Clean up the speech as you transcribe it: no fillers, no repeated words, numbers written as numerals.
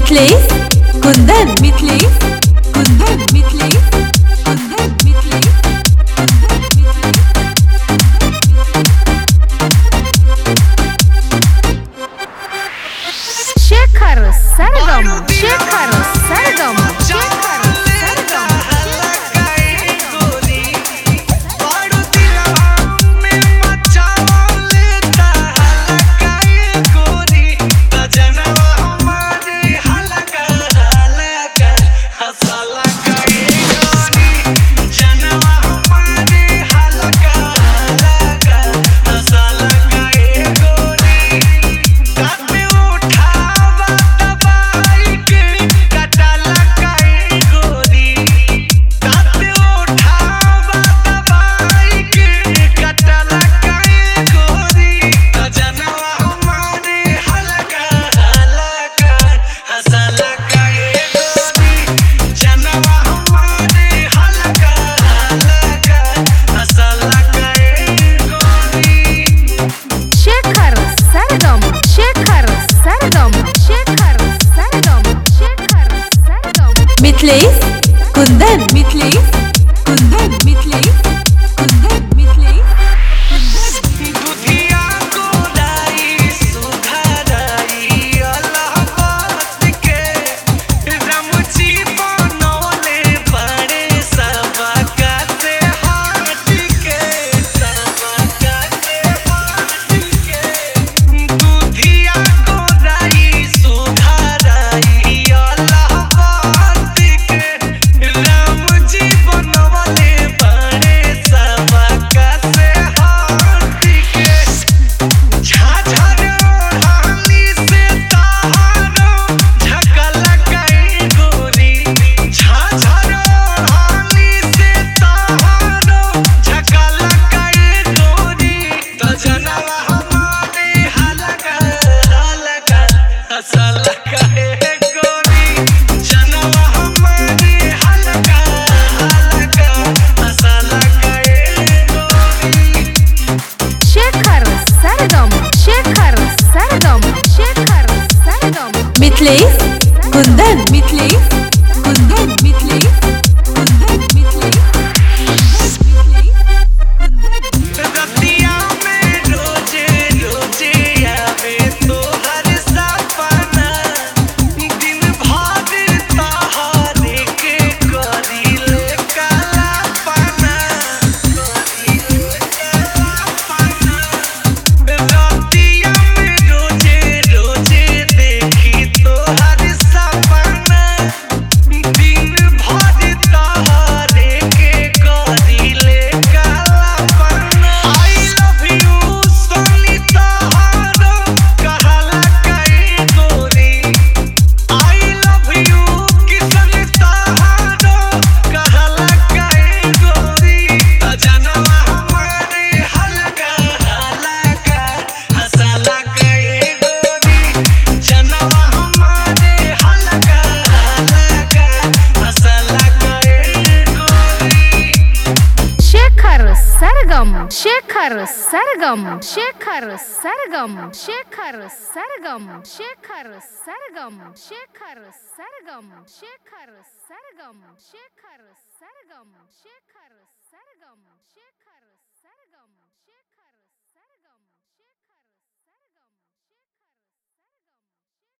मिथलेश कुंदन मिथलेश कुंदन मिथलेश कुंदन मिथलेश शेखर सरगम शेखर सरगम मिथलेश कुंदन मिथलेश कुंदन मिथलेश कुंदन मिथलेश दुधिया गोलाई सुधाराई अलाहाबाद के रामजी बनौले बड़े सबका से हाथ के दुधिया गोलाई सुधाराई मिथलेश कुंदन मिथलेश कुंदन मिथलेश कुंदन मिथलेश रतिया में रोजे रोजे आवे तोहर सपना दिन भर तोहरे के करीले काला पना रतिया में रोजे रोजे देखी तोहर सपना दिन भर तोहरे के करीले काला पना आई लव यू सोनी तोहरो कहला कई गोरी आई लव यू किसन तोहरो कहला कई गोरी जनवा हमारे हलका हलका हंसला कई गोरी जनवा हमारे हलका हलका हंसला कई गोरी शेखर सरगम शेखर सरगम शेखर सरगम शेखर सरगम शेखर सरगम शेखर सरगम शेखर सरगम शेखर सरगम शेखर